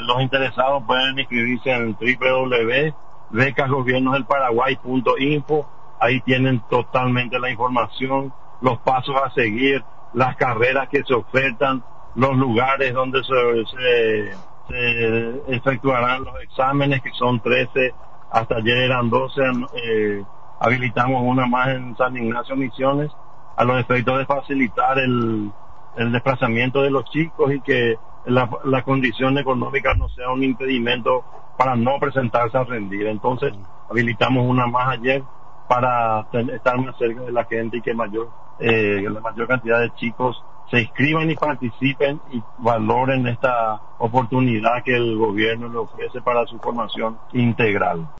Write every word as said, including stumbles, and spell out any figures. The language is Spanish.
los interesados pueden inscribirse en doble u doble u doble u punto becas gobiernos del paraguay punto info. Ahí tienen totalmente la información, los pasos a seguir, las carreras que se ofertan, los lugares donde se, se, se efectuarán los exámenes, que son trece, hasta ayer eran doce. Eh, habilitamos una más en San Ignacio Misiones, a los efectos de facilitar el, el desplazamiento de los chicos y que la, la condición económica no sea un impedimento para no presentarse a rendir. Entonces habilitamos una más ayer para estar más cerca de la gente y que mayor eh, la mayor cantidad de chicos se inscriban y participen y valoren esta oportunidad que el gobierno le ofrece para su formación integral.